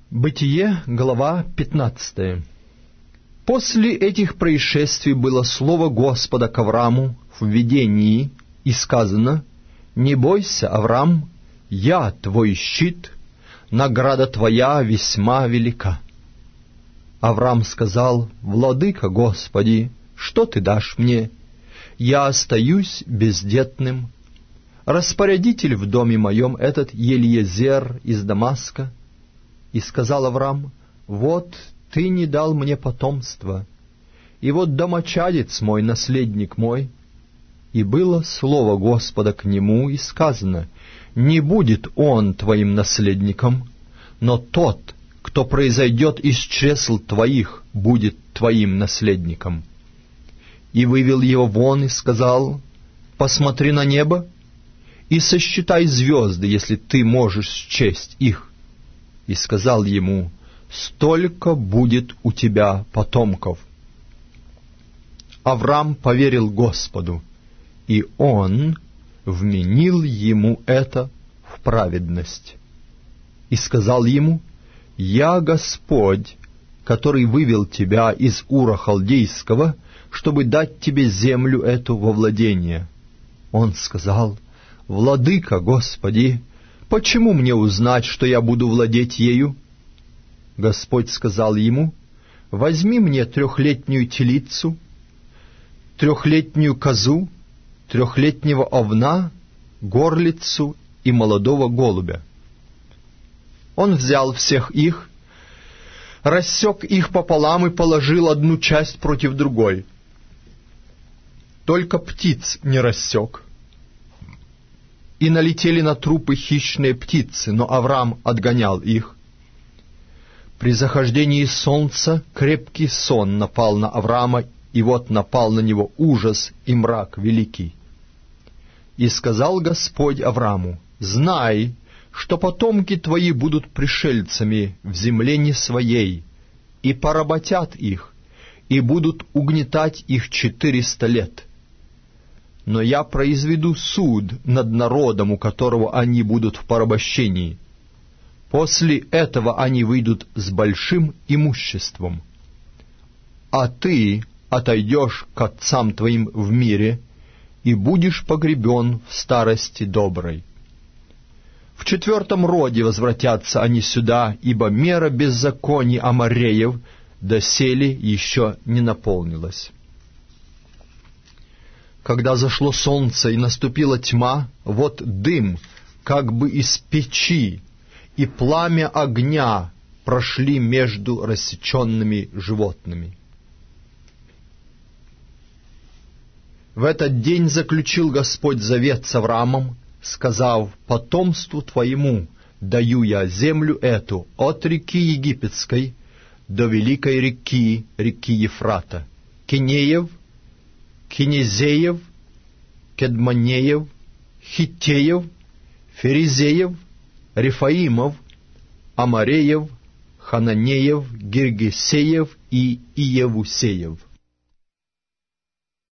Бытие, глава 15. После этих происшествий было слово Господа к Авраму в видении, и сказано: «Не бойся, Аврам, я твой щит, награда твоя весьма велика». Аврам сказал: «Владыка Господи, что ты дашь мне? Я остаюсь бездетным. Распорядитель в доме моем этот Елиезер из Дамаска». И сказал Аврам: «Вот ты не дал мне потомства, и вот домочадец мой, наследник мой». И было слово Господа к нему, и сказано: «Не будет он твоим наследником, но тот, кто произойдет из чресл твоих, будет твоим наследником». И вывел его вон и сказал: «Посмотри на небо и сосчитай звезды, если ты можешь счесть их». И сказал ему: «Столько будет у тебя потомков». Аврам поверил Господу, и Он вменил ему это в праведность. И сказал ему: «Я Господь, который вывел тебя из Ура Халдейского, чтобы дать тебе землю эту во владение». Он сказал: «Владыка Господи, почему мне узнать, что я буду владеть ею?» Господь сказал ему: «Возьми мне 3-летнюю телицу, 3-летнюю козу, 3-летнего овна, горлицу и молодого голубя». Он взял всех их, рассек их пополам и положил одну часть против другой. Только птиц не рассек. И налетели на трупы хищные птицы, но Аврам отгонял их. При захождении солнца крепкий сон напал на Аврама, и вот напал на него ужас и мрак великий. И сказал Господь Авраму: «Знай, что потомки твои будут пришельцами в земле не своей, и поработят их, и будут угнетать их 400 лет. Но я произведу суд над народом, у которого они будут в порабощении. После этого они выйдут с большим имуществом. А ты отойдешь к отцам твоим в мире и будешь погребен в старости доброй. В 4-м роде возвратятся они сюда, ибо мера беззаконий Амореев доселе еще не наполнилась». Когда зашло солнце и наступила тьма, вот дым, как бы из печи, и пламя огня прошли между рассеченными животными. В этот день заключил Господь завет с Авраамом, сказав: «Потомству твоему даю я землю эту от реки Египетской до великой реки, реки Ефрата, Кинеев, Кинезеев, Кедмонеев, Хиттеев, Ферезеев, Рефаимов, Амореев, Хананеев, Гиргесеев и Иевусеев».